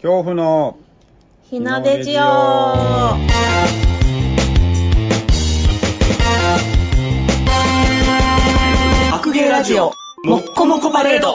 恐怖の日の出ジオ。 白芸ラジオもっこもこパレード。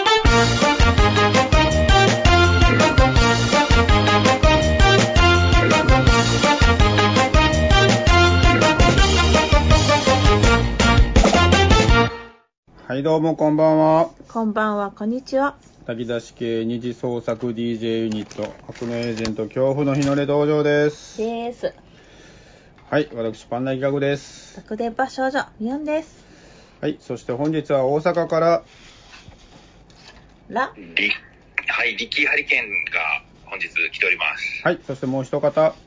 はい、どうもこんばんは。 こんばんは、こんにちは。 炊き出し系二次創作 DJ ユニット悪のエージェント恐怖の日の出道場です。 です。 はい、私パンダ企画です。 特電波少女ミヨンです。 はい、そして本日は大阪からリッキーハリケーンが本日来ております。 はい、そしてもう一方、 はい、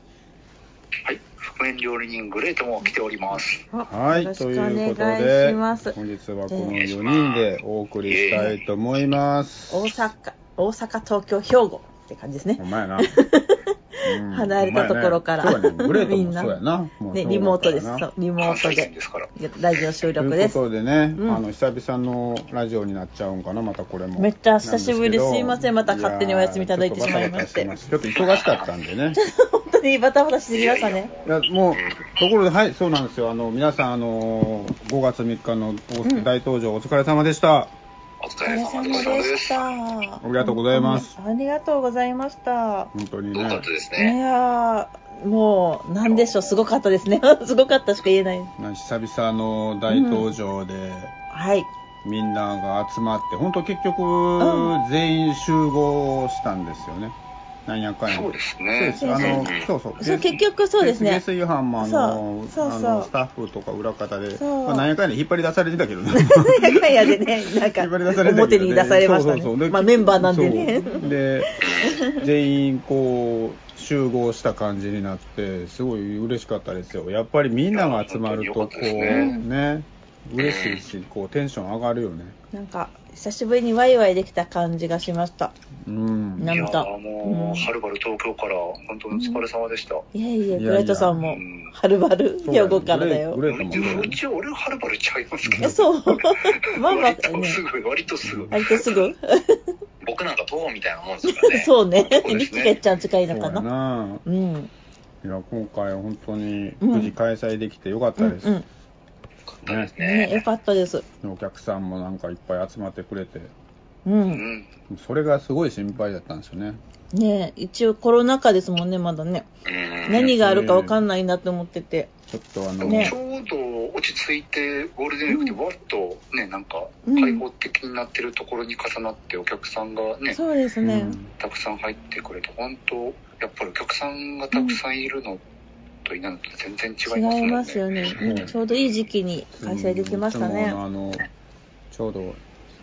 覆面料理人グレートも来ております。 はい、ということで本日はこの4人でお送りしたいと思います。 大阪、東京、兵庫って感じですね。 ほんまやな。 離れたところから、 そうやね、グレートもそうやな。 ね、リモートです。リモートでラジオ収録です。 ということでね、久々のラジオになっちゃうんかな、またこれも。 めっちゃ久しぶりです。すいません、また勝手にお休みいただいてしまいまして。 ちょっと忙しかったんでね。 本当にバタバタしすぎましたね。 いや、もうところで、はい、そうなんですよ。皆さん5月3日の大登場お疲れ様でした。 お疲れ様でした。 ありがとうございます。 ありがとうございました。 本当にね。 すごかったですね。 いやもうなんでしょう、すごかったですね。すごかったしか言えない。 久々の大登場で、 はい。 みんなが集まって本当結局、全員集合したんですよね。なんやかんや。 そうですね。 そう結局そうですね。 下水班もスタッフとか裏方で、なんやかんや引っ張り出されてたけどね。 なんやかんやでね、なんか表に出されましたね。まあメンバーなんでね。 で全員こう集合した感じになってすごい嬉しかったですよ。やっぱりみんなが集まるとこうね、嬉しいし、こうテンション上がるよね。 なんか久しぶりにワイワイできた感じがしました。なんかもうはるばる東京から本当にお疲れ様でした。 いやグレートさんもはるばる兵庫からだよ。 一応俺はるばるちゃいますけど。 そうまあまあ割とすぐ僕なんか東方みたいなもんですからね。 そうね、リキケッちゃん近いのかな。 いや、今回本当に無事開催できてよかったです。 よかったです。 お客さんもなんかいっぱい集まってくれて、それがすごい心配だったんですよね。 ね、一応コロナ禍ですもんね、まだね。何があるか分かんないなって思ってて、 ちょっとちょうど落ち着いてゴールデンウィークでわっとね、なんか開放的になってるところに重なってお客さんがね、 そうですね、 たくさん入ってくれて、本当やっぱりお客さんがたくさんいるのといないのと全然違いますよね。 ちょうどいい時期に開催できましたね。 ちょうど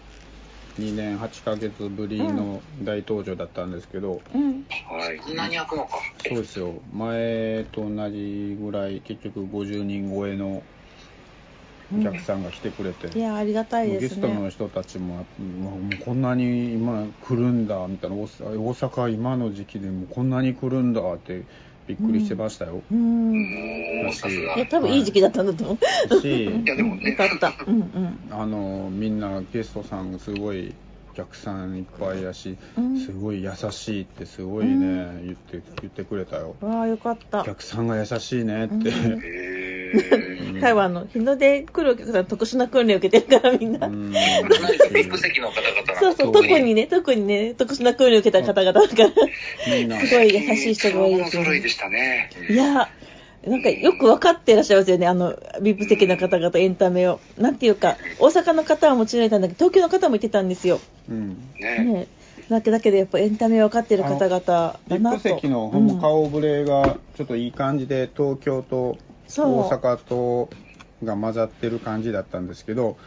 2年8ヶ月ぶりの大登場だったんですけど、 何開くのか。 そうですよ、前と同じぐらい結局50人超えのお客さんが来てくれて、 いやありがたいですね。 ゲストの人たちもこんなに今来るんだみたいな、大阪今の時期でもこんなに来るんだってびっくりしてましたよ。 多分いい時期だったんだと思うし、 いやでもね、 よかった。 みんなゲストさんすごいお客さんいっぱいやし、すごい優しいってすごいね、言ってくれたよ。 わあよかった。 お客さんが優しいねって。 台湾の日の出来るお客さん特殊な訓練を受けてるからみんな。 VIP席の方々。 そう特にね特殊な訓練を受けた方々だからすごい優しい人が多いですよね。いやなんかよく分かってらっしゃいますよね、VIP 席の方々エンタメを。なんていうか大阪の方はもちろんいたんだけど東京の方も言ってたんですよ。ねだけどやっぱエンタメ分かってる方々だなと。 VIP 席の顔ぶれがちょっといい感じで東京と大阪とが混ざってる感じだったんですけど、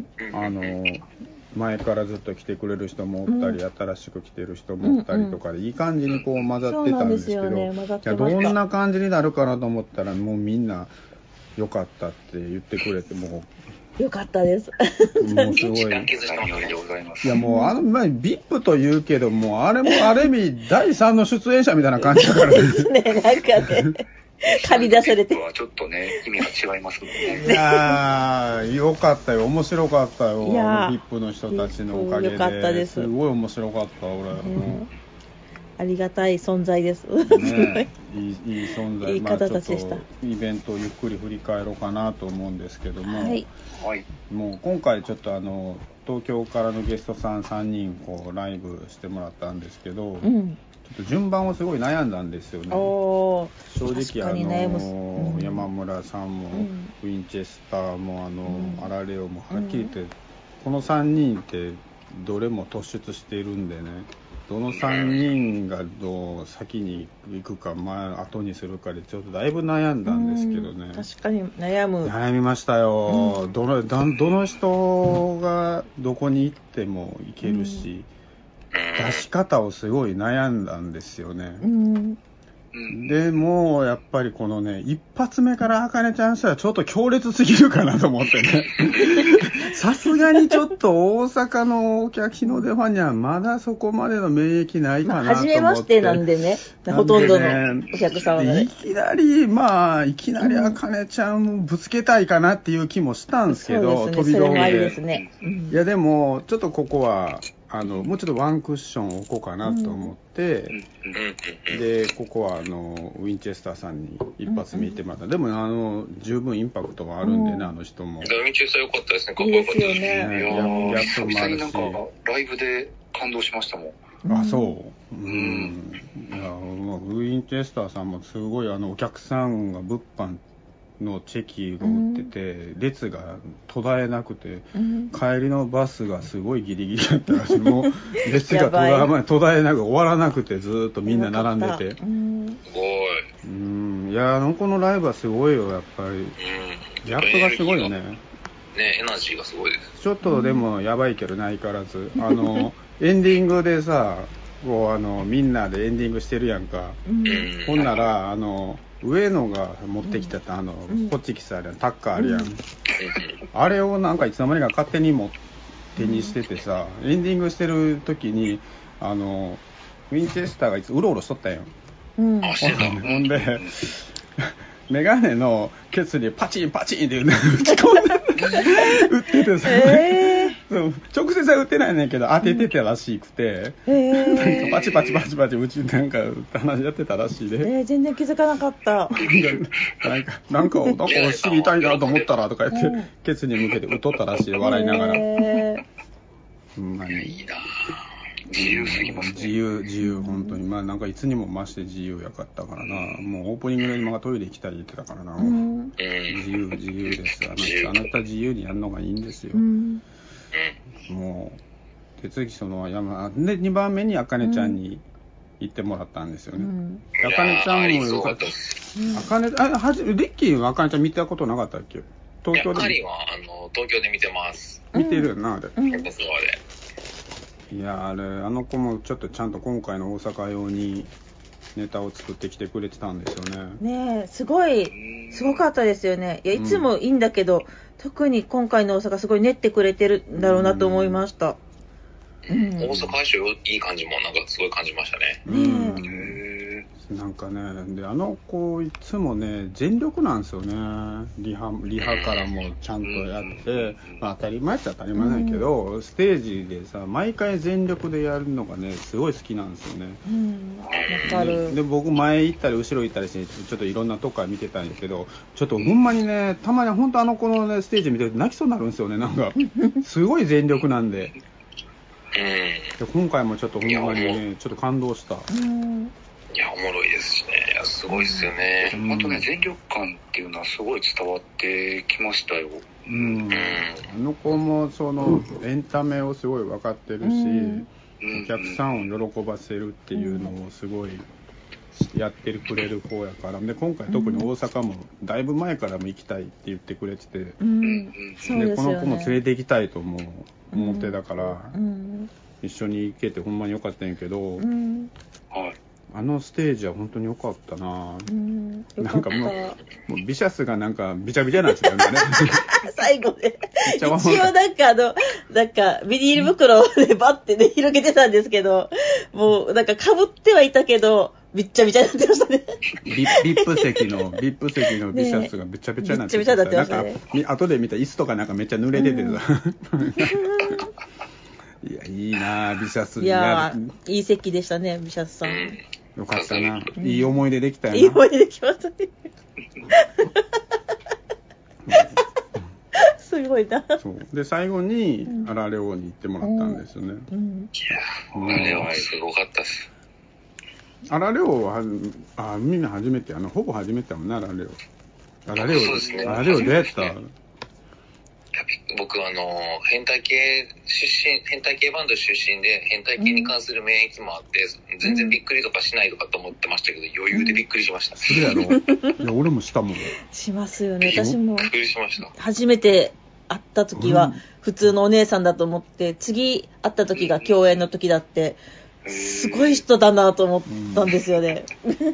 前からずっと来てくれる人もおったり、新しく来てる人もおったりとかで、いい感じにこう混ざってたんですけど、どんな感じになるかなと思ったらもうみんな良かったって言ってくれて、もう良かったです。 もうすごい。いやもうVIP と言うけどもあれもある意味第3の出演者みたいな感じだからね。 なんかね。借り出されてはちょっとね意味が違いますもんね。 いやーよかったよ、面白かったよ。VIP の人たちのおかげで。 よかったです。 すごい面白かった俺。 ありがたい存在です。 ね、いい存在。 いい方たちでした。 イベントをゆっくり振り返ろうかなと思うんですけども、 はい、 もう今回ちょっと東京からのゲストさん3人こうライブしてもらったんですけど、ちょっと順番をすごい悩んだんですよね。正直山村さんも、ウィンチェスターもアラレオもはっきり言って、この3人ってどれも突出しているんでね、どの3人が先に行くか後にするかでちょっとだいぶ悩んだんですけどね。 確かに悩みましたよ、どの人がどこに行っても行けるし、出し方をすごい悩んだんですよね。でもやっぱりこのね、一発目からあかねちゃんしたらちょっと強烈すぎるかなと思ってね。さすがにちょっと大阪のお客日の出ファンにはまだそこまでの免疫ないかなと思って。 初めましてなんでね、ほとんどのお客様がね。 いきなりあかねちゃんをぶつけたいかなっていう気もしたんですけど、飛び道具で。いやでもちょっとここはもうちょっとワンクッション置こうかなと思って、でここはウィンチェスターさんに一発見てもらった。でも十分インパクトがあるんでね、あの人も。 ウィンチェスター良かったですね。かっこよかったですね。久々になんかライブで感動しましたもん。 あ、そう。いや、ウィンチェスターさんもすごいお客さんが物販のチェキを売ってて、列が途絶えなくて、帰りのバスがすごいギリギリだったらしい。もう列が途絶えなく終わらなくて、ずっとみんな並んでて、すごい。いやこのライブはすごいよ、やっぱり。ギャップがすごいよね。 エナジーがすごいです。 ちょっとでもやばいけど相変わらずエンディングでさ、こうみんなでエンディングしてるやんか。ほんなら上野が持ってきてたホッチキスあるやん、タッカーあるやん、あれをなんかいつの間にか勝手に手にしててさ、エンディングしてる時にウィンチェスターがいつうろうろしとったやん。ほんでメガネのケツにパチンパチンって打ち込んで打っててさ、直接は打ってないねんけど当ててたらしくて、なんかパチパチパチパチうちなんか話やってたらしいで、 全然気づかなかった。 なんか知りたいなと思ったらとか言ってケツに向けて打っとったらしい、笑いながら。 いいな自由すぎますね。 自由本当に。なんかいつにも増して自由やかったからな。もうオープニングで今がトイレ行きたい言ってたからな。自由です。あなた自由にやるのがいいんですよ。もう手続きで2番目にあかねちゃんに行ってもらったんですよね。あかねちゃんもよかった。リッキーはあかねちゃん見たことなかったっけ？ 東京で。カリは東京で見てます。 見てるよな、あれ。いや、あの子もちょっとちゃんと今回の大阪用にネタを作ってきてくれてたんですよね。 ねえ、すごかったですよね。いや、いつもいいんだけど、特に今回の大阪すごい練ってくれてるんだろうなと思いました。 大阪相性いい感じもなんかすごい感じましたね。 なんかね、で子いつもね全力なんですよね。リハからもちゃんとやって、当たり前っちゃ当たり前ないけど、ステージでさ毎回全力でやるのがねすごい好きなんですよね。 わかる。 で僕前行ったり後ろ行ったりしてちょっといろんなとこから見てたんですけど、ちょっとほんまにねたまに本当子のねステージ見てると泣きそうになるんですよね。なんかすごい全力なんで。で今回もちょっとほんまにねちょっと感動した。 いや、おもろいですしね。いや、すごいですよね。 あとね、全力感っていうのはすごい伝わってきましたよ。 子もエンタメをすごい分かってるし、お客さんを喜ばせるっていうのをすごいやってくれる子やから。で今回特に大阪もだいぶ前からも行きたいって言ってくれてて、でこの子も連れて行きたいと思ってだから、一緒に行けてほんまによかったんやけど、あのステージは本当に良かったな。なんかもうビシャスがなんかビチャビチャなんですよね。 最後で一応なんかビニール袋でバッてね広げてたんですけど、もうなんか被ってはいたけどびっちゃびちゃになってましたね。 ビップ席のビシャスがびちゃびちゃになってました。なんか後で見た椅子とかなんかめっちゃ濡れててさ。 いや、いいなビシャスにいやいい席でしたね、ビシャスさん。 よかったな。いい思い出できたよな。 いい思い出できましたね。すごいな。 そうで、最後にアラレオに行ってもらったんですよね。 いや、アラレオすごかったです。 アラレオはみんな初めてほぼ初めてだもんね、アラレオ。 そうですね。 アラレオどうやった？ 僕変態系バンド出身で変態系に関する免疫もあって、全然びっくりとかしないとかと思ってましたけど、余裕でびっくりしました。 するやろ。いや、俺もしたもん。 しますよね。私もびっくりしました。 初めて会った時は普通のお姉さんだと思って、次会った時が共演の時だって、すごい人だなと思ったんですよね。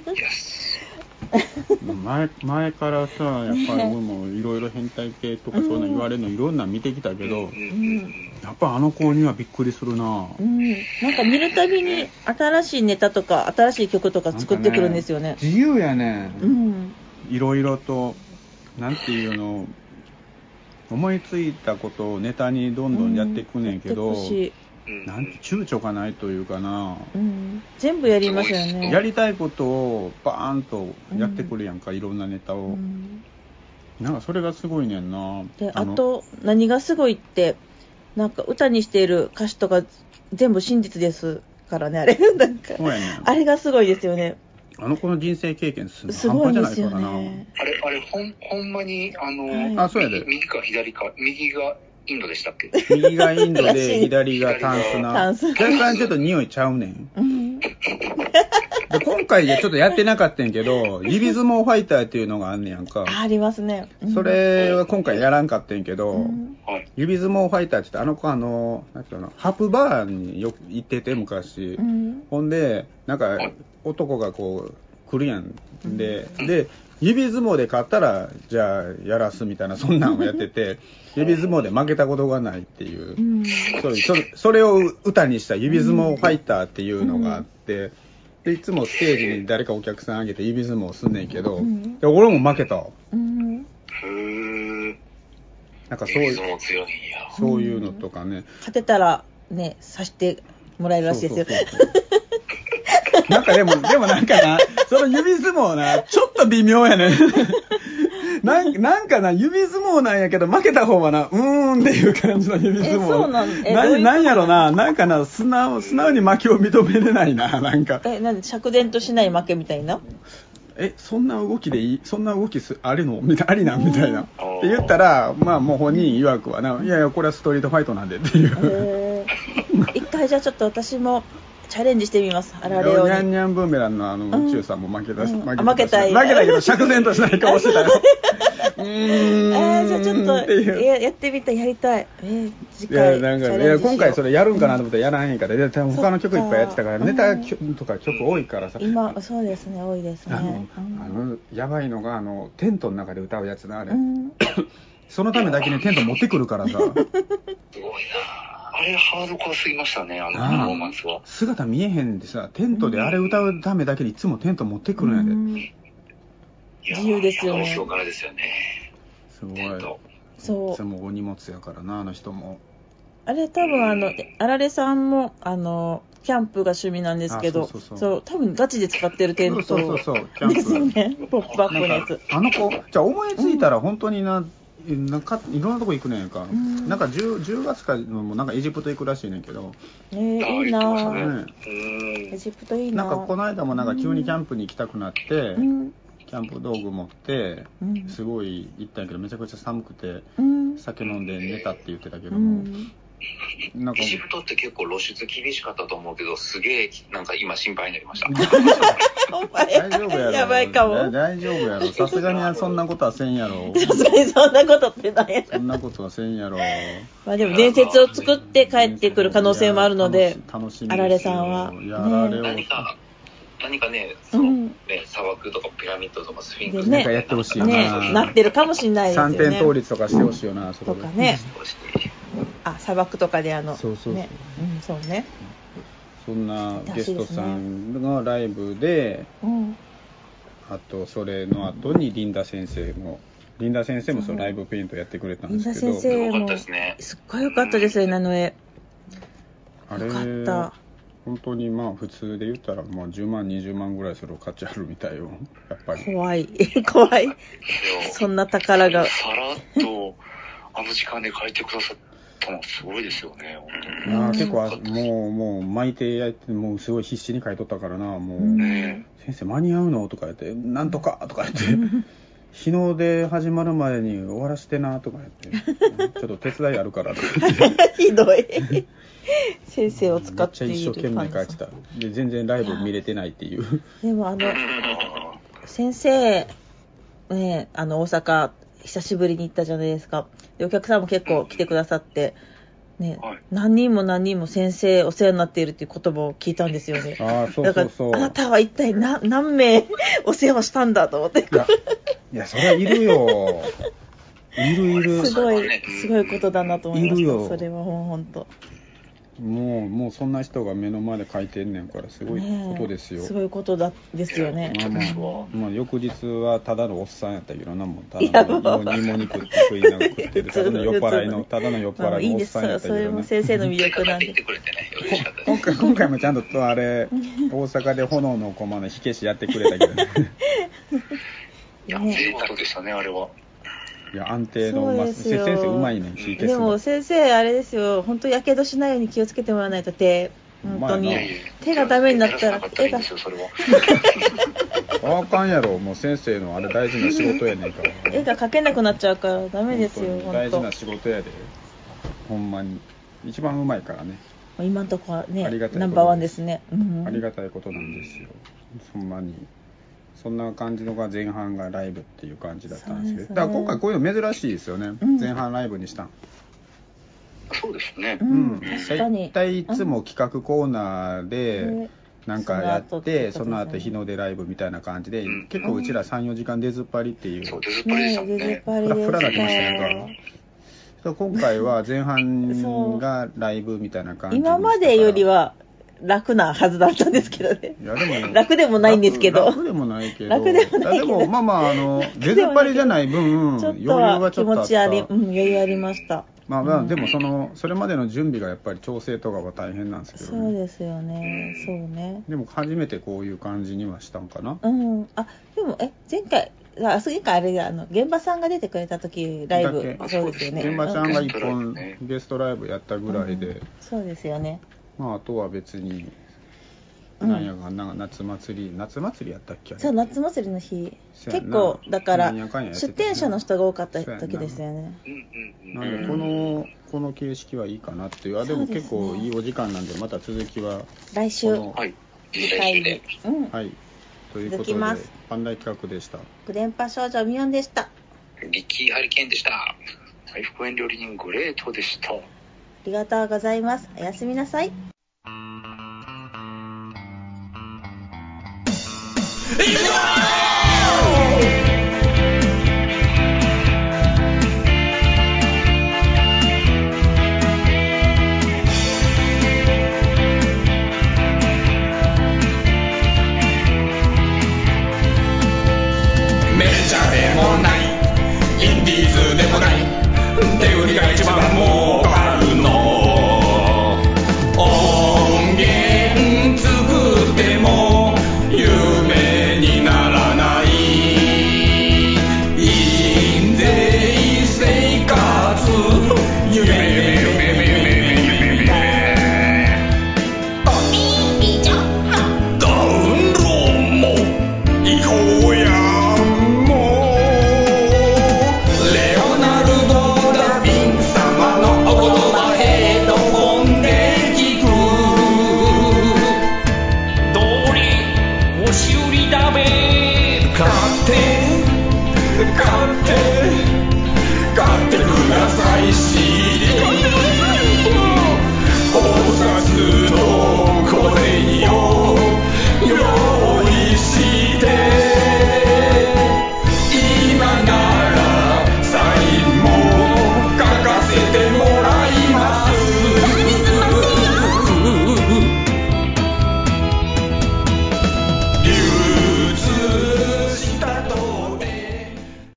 前からさ、やっぱり俺もいろいろ変態系とかそういうの言われるのいろんな見てきたけど、やっぱ子にはびっくりするな。 なんか見るたびに新しいネタとか新しい曲とか作ってくるんですよね。 自由やね。いろいろとなんていうの、思いついたことをネタにどんどんやっていくねんけど、なんて躊躇がないというかな、 全部やりますよね。 やりたいことをバーンとやってくるやんか、いろんなネタを、なんかそれがすごいねんな。 で、あと何がすごいって、なんか歌にしている歌詞とか全部真実ですからね、あれなんかそうやねん。 あれがすごいですよね。 この人生経験す半端じゃないからな。 あれほんまにそうやで。 右か左か、右がインドでしたっけ？ 右がインドで左がタンスな。若干ちょっと匂いちゃうねん。で今回ちょっとやってなかったんやけど、指相撲ファイターっていうのがあんねやんか。 ありますね。 それは今回やらんかったんやけど、指相撲ファイターって言って子なんていうの、ハプバーによく行ってて昔、ほんでなんか男がこう来るやん。で指相撲で勝ったらじゃあやらすみたいな、そんなんをやってて、指相撲で負けたことがないっていう、それを歌にした指相撲ファイターっていうのがあって、でいつもステージに誰かお客さんあげて指相撲すんねんけど、で俺も負けた。なんかそういうのとかね、 勝てたらね、さしてもらえるらしいですよ。 なんかでもなんかな、その指相撲な、ちょっと微妙やね。なんかな、指相撲なんやけど、負けた方はな、っていう感じの指相撲。 そうなんやろな、なんかな、素直に負けを認めれないな、なんか。 なんで、釈然としない負けみたいな？ そんな動きでいい？そんな動きありなんみたいな。って言ったら、まあもう本人曰くはな、いやこれはストリートファイトなんでっていう。 一回じゃあちょっと私も、チャレンジしてみます。アラレオに。 ニャンニャンブーメランの宇宙さんも負けたし、負けたけど釈然としない顔してたよ。 じゃあちょっとやってみたい、やりたい。次回今回それやるんかなと思ったらやらへんから、他の曲いっぱいやってたから、ネタとか曲多いからさ。 今そうですね、多いですね。 やばいのがテントの中で歌うやつな、あれ。そのためだけにテント持ってくるからさ。すごいな。 あれハードコアすぎましたね、パフォーマンスは。 姿見えへんでさ、テントであれ歌うためだけにいつもテント持ってくるんやで。 自由ですよね。 東京からですよね。 すごい。 そう。 いつもお荷物やからな、あの人も。 あれ多分あられさんもキャンプが趣味なんですけど、そう多分ガチで使ってるテントそうキャンプですよね。ポップアップのやつ。 子じゃあ思いついたら本当になんかいろんなとこ行くねんか。なんか10月かもなんかエジプト行くらしいねんけど。 いいな。エジプトいいな。 なんかこの間もなんか急にキャンプに行きたくなって、キャンプ道具持ってすごい行ったんやけど、めちゃくちゃ寒くて酒飲んで寝たって言ってたけども。 なんかエジプトって結構露出厳しかったと思うけど、すげえなんか今心配になりました。 大丈夫やろ。 やばいかも。 大丈夫やろ。さすがにそんなことはせんやろ。 さすがにそんなことってないやろ。 そんなことはせんやろ。 まあでも伝説を作って帰ってくる可能性もあるので、あられさんは何かね、砂漠とかピラミッドとかスフィンクスなんかやってほしいな。 なってるかもしれないですよね。 3点倒立とかしてほしいよな。 とかね。砂漠とかでそうそうね。そうね。 そんなゲストさんのライブで、あとそれの後にリンダ先生もそのライブペイントやってくれたんですけど、 リンダ先生もすっごい良かったですよね、あの絵。 あれよかった本当にまあ普通で言ったらもう10万20万ぐらいする価値あるみたいよ、やっぱり。 怖い怖いそんな宝がさらっとあの時間で書いてくださったのはすごいですよね、本当に。 結構もう巻いてやってもうすごい必死に書いとったからな、もう、先生間に合うのとか言ってなんとかとか言って日の出始まるまでに終わらせてなとか言ってちょっと手伝いあるからとか言ってひどい先生を使っているめっちゃ一生懸命書いてたで全然ライブ見れてないっていう。 でも先生ね、大阪久しぶりに行ったじゃないですか。でお客さんも結構来てくださってね、何人も先生お世話になっているっていう言葉を聞いたんですよね。 そうだからあなたは一体何名お世話したんだと思って。 いやそれはいるよいるすごいことだなと思いました。 いるよそれは本当もうそんな人が目の前で書いてんねんからすごいことですよ、 すごいことですよね。 まあ翌日はただのおっさんやったけどな、もうただの芋肉って食いながら食ってるただの酔っ払いのおっさんやったけど、 いいんです、それも先生の魅力なんで今回もちゃんとあれ大阪で炎の駒の火消しやってくれたけどねいや見事でしたね、あれは。 いや安定の先生うまいね、火消すの。 でも先生あれですよ、本当やけどしないように気をつけてもらわないと本当に手がダメになったら絵があかんやろ、もう先生のあれ大事な仕事やねんから絵が描けなくなっちゃうからダメですよ。 大事な仕事やで、ほんまに一番うまいからね。 今のところはねナンバーワンですね、 ありがたいことなんですよ、ほんまに。そんな感じのが前半がライブっていう感じだったんですけど、だから今回こういうの珍しいですよね、前半ライブにしたん。 そうですね、 確かに。 大体いつも企画コーナーでなんかやってその後日の出ライブみたいな感じで、結構うちら 3,4 時間出ずっぱりっていう、 そう出ずっぱりでしたもんね。 フラなってましたね。今回は前半がライブみたいな感じで、 今までよりは楽なはずだったんですけどね。 いやでも楽でもないんですけど。 楽でもないけど。でもまあ出ずっぱりじゃない分余裕がちょっとあった。 余裕ありました。 まあでもそれまでの準備がやっぱり調整とかは大変なんですけどね。 そうですよね。そうね。 でも初めてこういう感じにはしたんかな。 でも前回あれが現場さんが出てくれた時ライブそうですよね。 現場ちゃんが一本ゲストライブやったぐらいで。 そうですよね。 まああとは別になんやか夏祭りやったっけ。 そう、夏祭りの日結構だから出店者の人が多かった時ですよね。 なんでこの形式はいいかなっていう。でも結構いいお時間なんで、また続きは来週次回ではいということでパンダ企画でした。 電波少女ミヨンでした。 リッキーハリケーンでした。 副園料理人グレートでした。 ありがとうございます。おやすみなさい。 めちゃでも